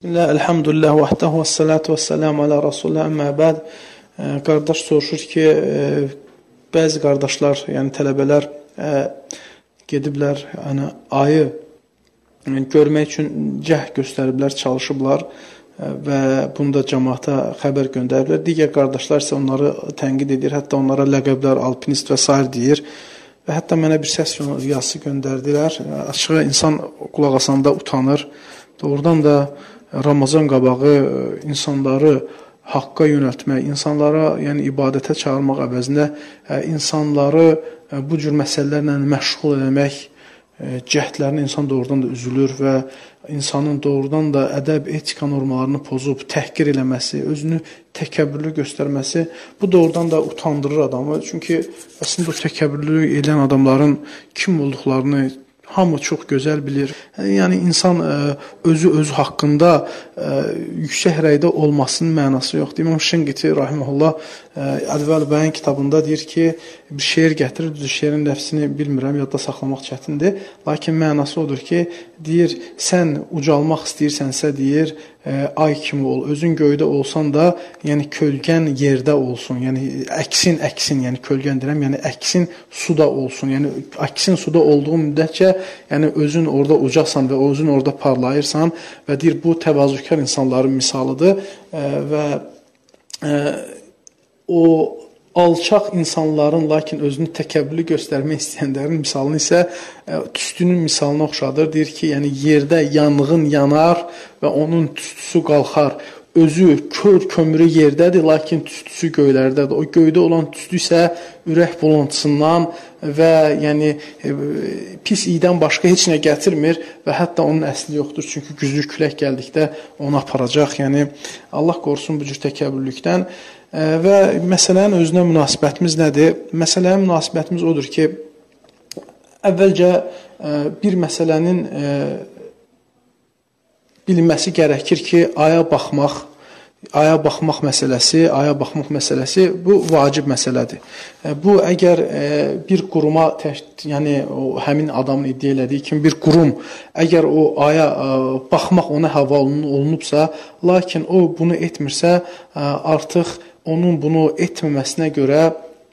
Elhamdülillah vəhdəhu və salatu və selamu alə Rasulullah əmmə bəd. Qardaş soruşur ki, bəzi qardaşlar, yəni tələbələr gediblər, yəni ayı görmək üçün cəhd göstəriblər, çalışıblar və bunu da cəmaata xəbər göndəriblər. Digər qardaşlar isə onları tənqid edir, hətta onlara ləqəblər, alpinist və s. deyir. Və hətta mənə bir səs yazısı göndərdilər. Açığı insan qulaq asanda utanır. Doğrudan da Ramazan qabağı insanları haqqa yönəltmək, insanlara, yəni ibadətə çağırmaq əvəzində insanları bu cür məsələlərlə məşğul etmək cəhdlərini insan doğrudan da üzülür və insanın doğrudan da ədəb, etika normalarını pozub, təhqir eləməsi, özünü təkəbbürlü göstərməsi, bu doğrudan da utandırır adamı. Çünki əslində o təkəbbürlü edən adamların kim olduqlarını hamı çox gözəl bilir. Yəni insan özü haqqında yüksək rəydə olmasının mənası yoxdur. İmam Şinqiti rahimehullah Ədvəl Bəyan kitabında deyir ki, bir şeir gətirir, düz şeirin ləfzini bilmirəm, yadda saxlamaq çətindir. Lakin mənası odur ki, deyir, sən ucalmaq istəyirsənsə, deyir, ay kimi ol, özün göydə olsan da, yəni kölgən yerdə olsun, yəni əksin, yəni kölgən deyirəm, yəni əksin suda olsun, yəni əksin suda olduğu müddətcə, yəni özün orada ucasan və özün orada parlayırsan və deyir, bu təvazökar insanların misalıdır və o alçaq insanların, lakin özünü təkəbbürlü göstərmək istəyənlərin misalını isə tüstünün misalına oxşadır. Deyir ki, yəni yerdə yanğın yanar və onun tüstüsü qalxar. Özü kömürü yerdədir, lakin tüstüsü göylərdədir. O göydə olan tüstü isə ürək bulantısından və yəni pis iydən başqa heç nə gətirmir və hətta onun əsli yoxdur. Çünki güclü külək gəldikdə onu aparacaq. Yəni Allah qorusun bu cür təkəbbürlükdən. Və məsələnin özünə münasibətimiz nədir? Məsələyə münasibətimiz odur ki, əvvəlcə bir məsələnin bilinməsi gərəkir ki, aya baxmaq məsələsi bu vacib məsələdir. Bu əgər bir quruma, yəni həmin adamın iddia elədiyi kimi bir qurum, əgər o aya baxmaq ona həvalə olunubsa, lakin o bunu etmirsə, artıq onun bunu etməməsinə görə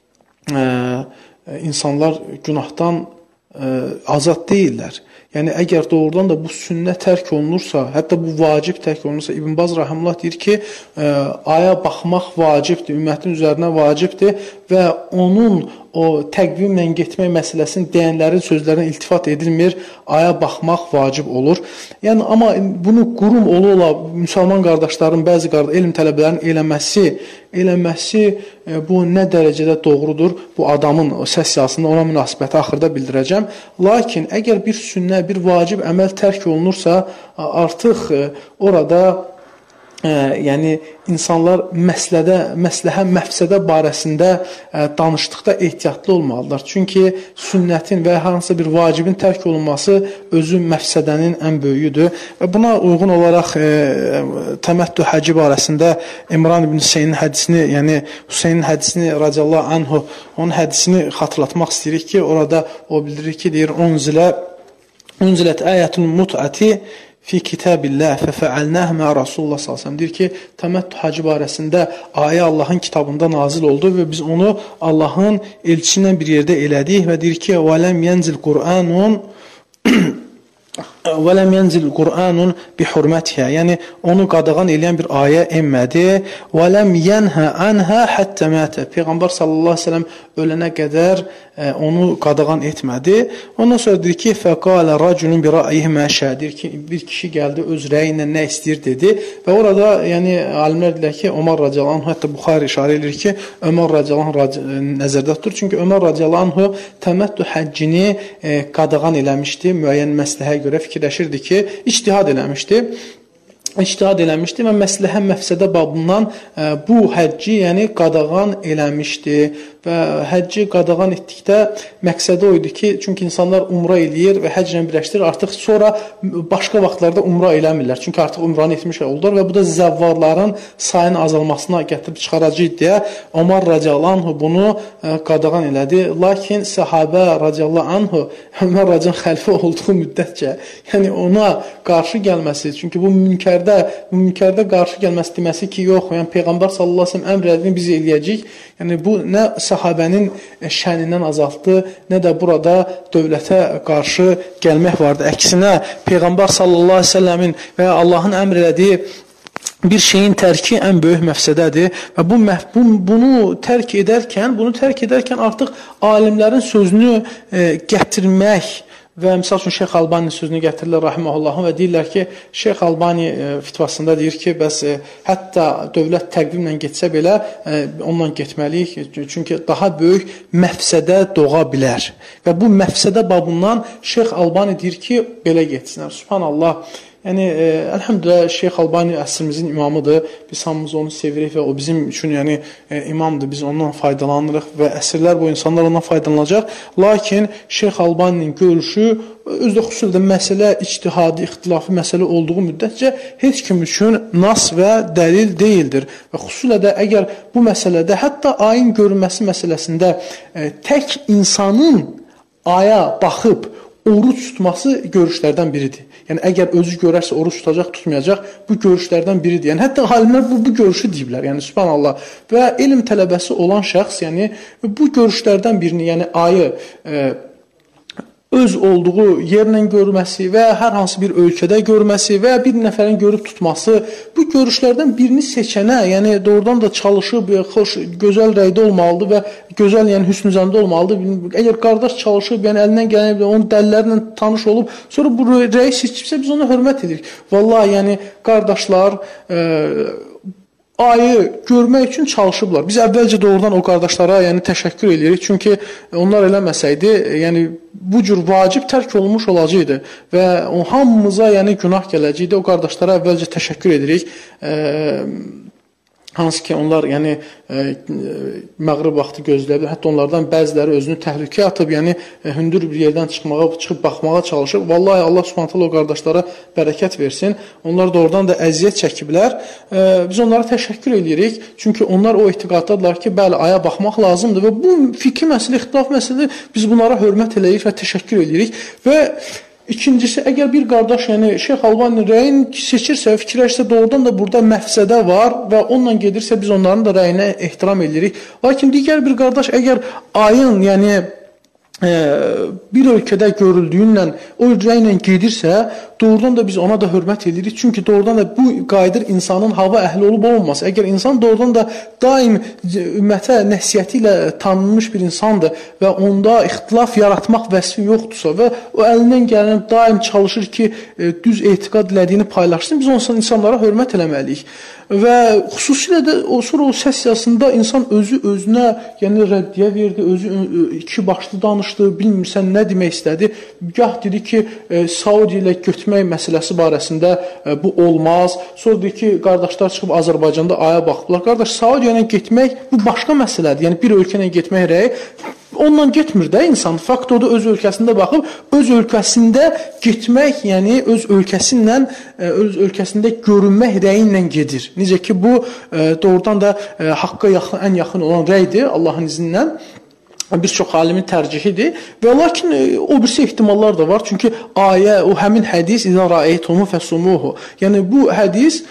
insanlar günahdan azad deyirlər. Yəni, əgər doğrudan da bu sünnə tərk olunursa, hətta bu vacib tərk olunursa, İbn Baz Rahimullah deyir ki, aya baxmaq vacibdir, ümmətin üzərinə vacibdir və onun o təqvimlə getmək məsələsini deyənlərin sözlərinə iltifat edilmir, aya baxmaq vacib olur. Yəni, amma bunu qurum ola müsəlman qardaşların, bəzi elm tələbələrinin eləməsi bu nə dərəcədə doğrudur, bu adamın səs yazısında ona münasibəti axırda bildirəcəm. Lakin, əgər bir sünnə, bir vacib əməl tərk olunursa, artıq orada yəni insanlar məsləhə, məfsədə barəsində danışdıqda ehtiyatlı olmalıdırlar. Çünki sünnətin və hansısa bir vacibin tərk olunması özü məfsədənin ən böyüyüdür. Və buna uyğun olaraq təməttü həcci barəsində İmran ibn Hüseynin hədisini, yəni Hüseynin hədisini radiyallahu anhu, onun hədisini xatırlatmaq istəyirik ki, orada o bildirir ki, deyir, unzilət əyətun mut'ati fi kitabillah fəfəalnah mə Rasulullah sallallahu deyir ki, təməttü hacı barəsində ayə Allahın kitabında nazil oldu və biz onu Allahın elçisindən bir yerdə elədik və deyir ki, وَلَمْ يَنْزِلْ قُرْآنٌ بِحُرْمَتِهَا yəni onu qadağan eləyən bir ayə enmədi. وَلَمْ يَنْهَ عَنْهَا حَتَّى مَاتَ Peyğəmbər sallallahu aleyhi ve sellem ölənə qədər onu qadağan etmədi. Ondan sonra deyir ki, فَقَالَ رَجُلٌ بِرَأْيِهِ مَا شَاءَ deyir ki, bir kişi gəldi, öz rəyi ilə nə istəyir dedi və orada yəni alimlər deyirlər ki, Ömər radiyallahu anh, hətta Buxari işarə edir ki, Ömər radiyallahu anh nəzərdə tutur. Çünki Ömər radiyallahu anh təməttü həccini qadağan eləmişdi, müəyyən məsləhəyə görə fikirləşirdi ki, ictihad eləmişdi və məsləhə məfsədə babından bu həcci yəni qadağan eləmişdi və həcci qadağan etdikdə məqsədi o idi ki, çünki insanlar umra eləyir və həcclə birləşdirir, artıq sonra başqa vaxtlarda umra eləmirlər, çünki artıq umranı etmiş oldular və bu da zəvvarların sayının azalmasına gətirib çıxaracaq deyə Ömər radiyallahu anhu bunu qadağan elədi. Lakin səhabə radiyallahu anhu Ömər radiyallahu xəlifə olduğu müddətcə, yəni ona qarşı gəlməsi, çünki bu münkər münkerdə qarşı gəlməsi deməsi ki, yox, yəni Peyğəmbər sallallahu əleyhi və səlləm əmr edildi, biz eləyəcəyik. Yəni bu nə səhabənin şənindən azaltdı, nə də burada dövlətə qarşı gəlmək vardı. Əksinə Peyğəmbər sallallahu əleyhi və səlləmin və Allahın əmr elədiyi bir şeyin tərki ən böyük məfsədədir və bunu tərk edərkən artıq alimlərin sözünü gətirmək və misal üçün Şeyx Albani sözünü gətirirlər rahimehullahın və deyirlər ki, Şeyx Albani fitvasında deyir ki, bəs hətta dövlət təqvimlə getsə belə onunla getməliyik, çünki daha böyük məfsədə doğa bilər. Və bu məfsədə babından Şeyx Albani deyir ki, belə getsinlər. Subhanallah. Yəni, əlhəmdülə, Şeyx Albani əsrimizin imamıdır. Biz hamımız onu sevirik və o bizim üçün imamdır. Biz ondan faydalanırıq və əsrlər bu insanlar ondan faydalanacaq. Lakin Şeyx Albaninin görüşü özdə xüsusilə məsələ, ictihadi, ixtilafı məsələ olduğu müddətcə heç kim üçün nas və dəlil deyildir. Və xüsusilə də əgər bu məsələdə, hətta ayın görünməsi məsələsində tək insanın aya baxıb oruç tutması görüşlərdən biridir. Yəni, əgər özü görərsə, oruç tutacaq, tutmayacaq, bu görüşlərdən biridir. Yəni, hətta alimlər bu görüşü deyiblər. Yəni, subhanallah. Və elm tələbəsi olan şəxs, yəni, bu görüşlərdən birini, yəni, ayı öz olduğu yerlə görməsi və hər hansı bir ölkədə görməsi və bir nəfərin görüb tutması, bu görüşlərdən birini seçənə, yəni doğrudan da çalışıb, xoş, gözəl rəydə olmalıdır və gözəl, yəni hüsnüzəndə olmalıdır. Əgər qardaş çalışıb, yəni əlindən gələn onun dəlillərlə tanış olub, sonra bu rəyi seçibsə biz ona hörmət edirik. Vallahi, yəni qardaşlar ayı görmək üçün çalışıblar. Biz əvvəlcə doğrudan o qardaşlara yəni təşəkkür edirik. Çünki onlar eləməsəydi, yəni bu cür vacib tərk olunmuş olacaqdı və o hamımıza yəni günah gələcəkdi. O qardaşlara əvvəlcə təşəkkür edirik. Hansı ki onlar yəni məğrib vaxtı gözləyiblər. Hətta onlardan bəziləri özünü təhlükəyə atıb, yəni hündür bir yerdən çıxıb baxmağa çalışır. Vallahi Allah Subhanahu taala o qardaşlara bərəkət versin. Onlar doğrudan da əziyyət çəkiblər. Biz onlara təşəkkür edirik. Çünki onlar o etiqaddadırlar ki, bəli, aya baxmaq lazımdır və bu fikri məsələ, ixtilaf məsələ biz bunlara hörmət eləyirik və təşəkkür edirik. Və İkincisi, əgər bir qardaş, yəni Şeyx Albaninin rəyini seçirsə, fikirləşsə, doğrudan da burada məfsədə var və onunla gedirsə, biz onların da rəyinə ehtiram edirik. Lakin digər bir qardaş, əgər ayın, yəni bir ölkədə görüldüyünlə o rəylə gedirsə, doğrudan da biz ona da hörmət edirik. Çünki doğrudan da bu qayıdır insanın hava əhli olub olmaması. Əgər insan doğrudan da daim ümmətə nəsihəti ilə tanınmış bir insandır və onda ixtilaf yaratmaq vəsfi yoxdursa və o əlindən gələn daim çalışır ki, düz etiqad elədiyini paylaşsın, biz onsan insanlara hörmət eləməliyik. Və xüsusilə də sonra o sessiyasında insan özünə yəni rəddiyə verdi, özü iki başlı danışdı, bilmirsən nə demək istədi. Gah dedi ki, Saudi ilə götürmək məsələsi barəsində bu olmaz. Sonra dedi ki, qardaşlar çıxıb Azərbaycanda aya baxdılar. Qardaş, Saudi ilə getmək bu başqa məsələdir. Yəni bir ölkə ilə getmək rəyi onunla getmir də insan. Fakt odur, öz ölkəsində baxıb, öz ölkəsində getmək, yəni öz ölkəsində görünmək rəyi ilə gedir. Necə ki, bu doğrudan da haqqa ən yaxın olan rəydir Allahın izni ilə. Bir çox alimin tərcihidir. Və lakin o birisi ehtimallar da var. Çünki ayə, o həmin hədis İzə rəeytumu fəsumuhu. Yəni bu hədis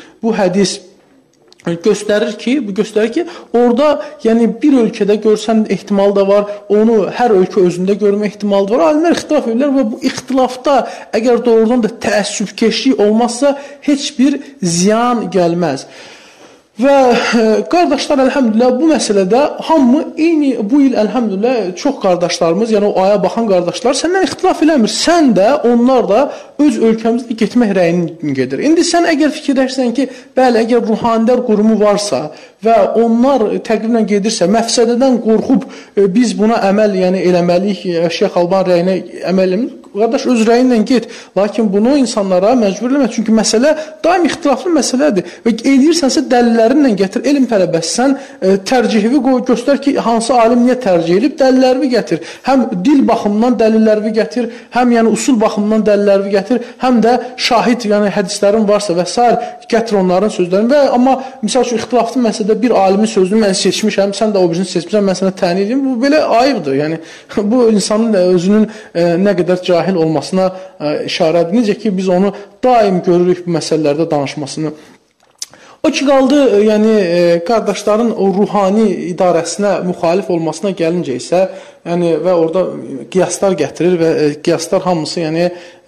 göstərir ki, orada yəni bir ölkədə görsən ehtimal da var, onu hər ölkə özündə görmə ehtimalı var. Alimlər ixtilaf edirlər və bu ixtilafda əgər doğrudan da təəssübkeşlik olmazsa heç bir ziyan gəlməz. Və qardaşlar, əlhəmdülillah, bu məsələdə hamı eyni bu il əlhəmdülillah çox qardaşlarımız, yəni o aya baxan qardaşlar səndən ixtilaf eləmir. Sən də, onlar da öz ölkəmizdə getmək rəyini gedir. İndi sən əgər fikirləşsən ki, bəli, əgər ruhanilər qurumu varsa və onlar təqriblə gedirsə, məfsədədən qorxub biz buna əməl yəni eləməliyik, Şeyx Alban rəyinə əməl eləməliyik. Qardaş, öz rəyinlə get. Lakin bunu insanlara məcbur eləmə. Çünki məsələ daim ixtilaflı məsələdir. Və edirsənsə dəlillərinlə gətir. Elm tələbəsən, tərcihivi qoy, göstər ki, hansı alim niyə tərcih edib, dəlillərini gətir. Həm dil baxımından dəlillərini gətir, həm yəni usul baxımından dəlillərini gətir, həm də şahid, yəni hədislərin varsa və s. gətir onların sözlərini. Və amma misal üçün ixtilaflı məsələdə bir alimin sözünü mən seçmişəm, sən də o birisini seçmişəm, mən sənə təyin edeyim. Bu belə ayıbdır. Yəni bu insanın özünün nə qədər cahil cahil olmasına işarədir. Necə ki, biz onu daim görürük bu məsələlərdə danışmasını. O ki, qaldı, yəni qardaşların o ruhani idarəsinə müxalif olmasına gəlincə isə, yəni və orada qiyaslar gətirir və qiyaslar hamısı, yəni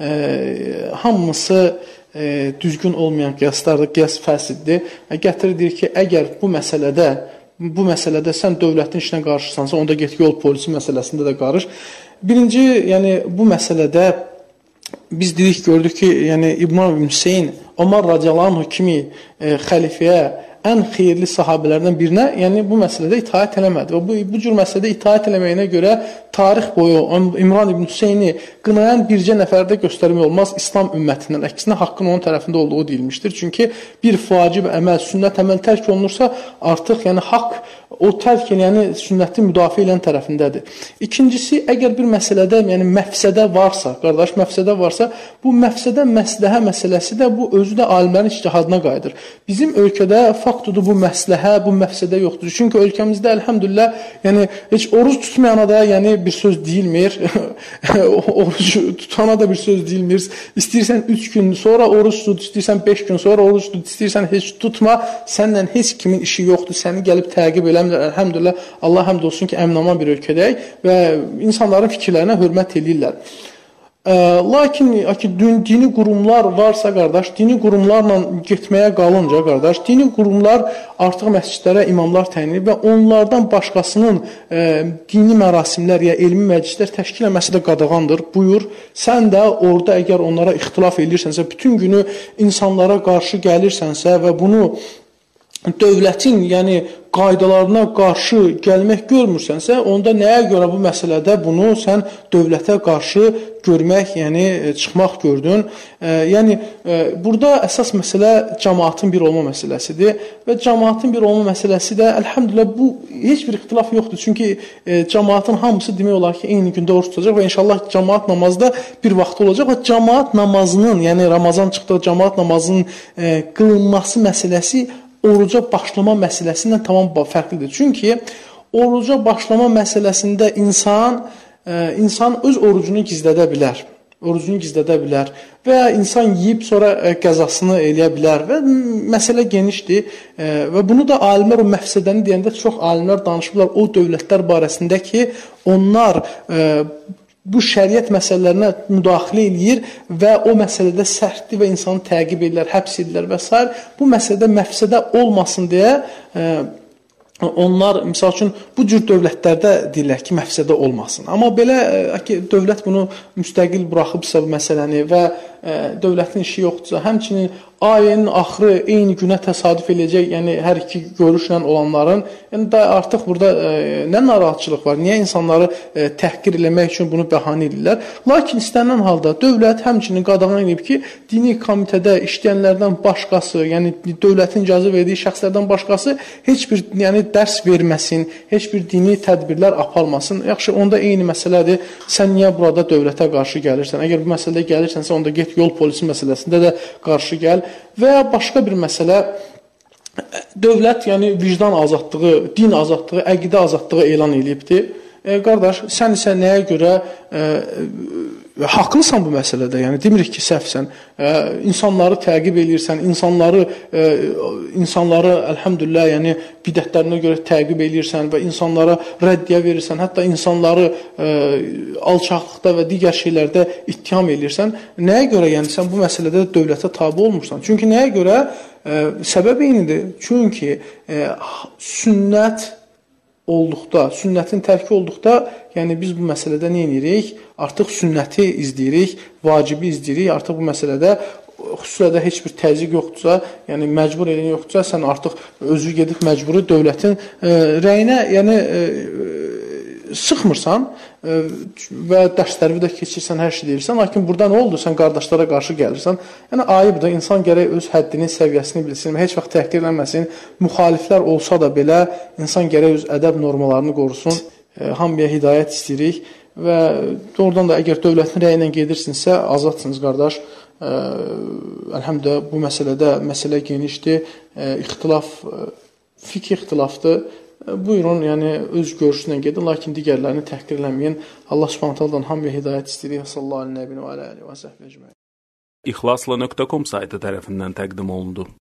hamısı düzgün olmayan qiyaslardır, qiyas fəsiddir. Gətirir deyir ki, əgər bu məsələdə sən dövlətin işinə qarşısansa, onda get yol polisi məsələsində də qarış. Birinci, yəni bu məsələdə biz dedik, gördük ki, yəni İmam ibn Hüseyn Ömər radiyallahu anh kimi xəlifəyə ən xeyirli sahabələrdən birinə, yəni bu məsələdə itaət eləmədi. Və bu cür məsələdə itaət eləməyinə görə tarix boyu İmran ibn Hüseyni qınayan bircə nəfərdə göstərmək olmaz İslam ümmətindən. Əksinə haqqın onun tərəfində olduğu deyilmişdir. Çünki bir vacib əməl, sünnət əməl tərk olunursa, artıq yəni haqq o tərk eləyəni sünnəti müdafiə edən tərəfindədir. İkincisi, əgər bir məsələdə yəni məfsədə varsa, qardaş, məfsədə varsa, bu məfsədə məsləhə məsələsi də bu özü də alimlərin ictihadına qayıdır. Bizim ölkədə faktudur bu məsləhə, bu məfsədə yoxdur. Çünki ölkəmizdə əlhəmdülillah, yəni heç oruç tutmayana da yəni bir söz deyilmir. Oruç tutana da bir söz deyilmir. İstəyirsən 3 gün sonra oruç tut, istəyirsən 5 gün sonra oruç tut, istəyirsən heç tutma. Səndən heç kimin işi yoxdur. Səni gəlib təqib eləmirlər. Əlhəmdülillah, Allah həmd olsun ki, əmin-aman bir ölkədəyik və insanların fikirlərinə hörmət edirlər. Lakin dini qurumlar varsa, qardaş, dini qurumlarla getməyə qalınca, qardaş, dini qurumlar artıq məscidlərə imamlar təyin edir və onlardan başqasının dini mərasimlər ya elmi məclislər təşkil etməsi də qadağandır. Buyur, sən də orada əgər onlara ixtilaf edirsənsə, bütün günü insanlara qarşı gəlirsənsə və bunu dövlətin, yəni qaydalarına qarşı gəlmək görmürsənsə, onda nəyə görə bu məsələdə bunu sən dövlətə qarşı görmək, yəni çıxmaq gördün? Yəni burada əsas məsələ cəmaatın bir olma məsələsidir və cəmaatın bir olma məsələsi də əlhəmdülillah bu heç bir ixtilaf yoxdur. Çünki cəmaatın hamısı demək olar ki, eyni gündə oruç tutacaq və inşallah cəmaat namazı da bir vaxt olacaq və cəmaat namazının, yəni Ramazan çıxdığı cəmaat namazının qılınması məsələsi oruca başlama məsələsindən tamam fərqlidir. Çünki oruca başlama məsələsində insan öz orucunu gizlədə bilər. Orucunu gizlədə bilər və ya insan yeyib sonra qəzasını eləyə bilər və məsələ genişdir və bunu da alimlər o məfsədəni deyəndə çox alimlər danışıblar o dövlətlər barəsində ki, onlar bu şəriət məsələlərinə müdaxilə edir və o məsələdə sərtdir və insanı təqib edirlər, həbs edirlər və s. Bu məsələdə məfsədə olmasın deyə onlar, misal üçün, bu cür dövlətlərdə deyirlər ki, məfsədə olmasın. Amma belə ki, dövlət bunu müstəqil buraxıbsa bu məsələni və dövlətin işi yoxdursa, həmçinin ayənin axırı eyni günə təsadüf eləyəcək, yəni hər iki görüşlə olanların, yəni da artıq burada nə narahatçılıq var, niyə insanları təhqir eləmək üçün bunu bəhanə edirlər? Lakin istənilən halda dövlət həmçinin qadağan edib ki, dini komitədə işləyənlərdən başqası, yəni dövlətin icazə verdiyi şəxslərdən başqası heç bir dərs verməsin, heç bir dini tədbirlər aparmasın. Yaxşı, onda eyni məsələdir, sən niyə burada dövlətə qarşı gəlirsən? Əgər bu məsələdə gəlirsənsə, onda get yol polisi məsələsində də qarşı gəl. Və ya başqa bir məsələ, dövlət yəni vicdan azadlığı, din azadlığı, əqidə azadlığı elan edibdir. Qardaş, sən isə nəyə görə haqlısan bu məsələdə, yəni demirik ki, səhvsən, insanları təqib edirsən, insanları əlhəmdülillah, yəni bidətlərinə görə təqib edirsən və insanlara rəddiyə verirsən, hətta insanları alçaqlıqda və digər şeylərdə ittiham edirsən. Nəyə görə yəni sən bu məsələdə dövlətə tabe olmursan? Çünki nəyə görə? Səbəb eynidir. Çünki sünnət olduqda, sünnətin tərki olduqda, yəni biz bu məsələdə nə edirik? Artıq sünnəti izləyirik, vacibi izləyirik. Artıq bu məsələdə xüsusilə də heç bir təzyiq yoxdursa, yəni məcbur eləyən yoxdursa, sən artıq özü gedib məcburi dövlətin rəyinə, yəni sıxmırsan və dərsləri də keçirsən, hər şey deyirsən. Lakin burada nə oldu? Sən qardaşlara qarşı gəlirsən. Yəni ayıbdır, insan gərək öz həddini, səviyyəsini bilsin, heç vaxt təhqir eləməsin. Müxaliflər olsa da belə insan gərək öz ədəb normalarını qorusun. Hamıya hidayət istəyirik və doğrudan da əgər dövlətin rəyi ilə gedirsinizsə, azadsınız qardaş. Əlhəmdülillah bu məsələdə məsələ genişdir. İxtilaf, fikir ixtilafdır. buyurun, yəni öz görüşünə gedin, lakin digərlərini təhqir eləməyin. Allah Subhanahu taalandan hamıya hidayət istəyirik. Sallallahu əleyhi və səlləm və alihi və səhbihi ecmaîn. İxlasla.com saytı tərəfindən təqdim olundu.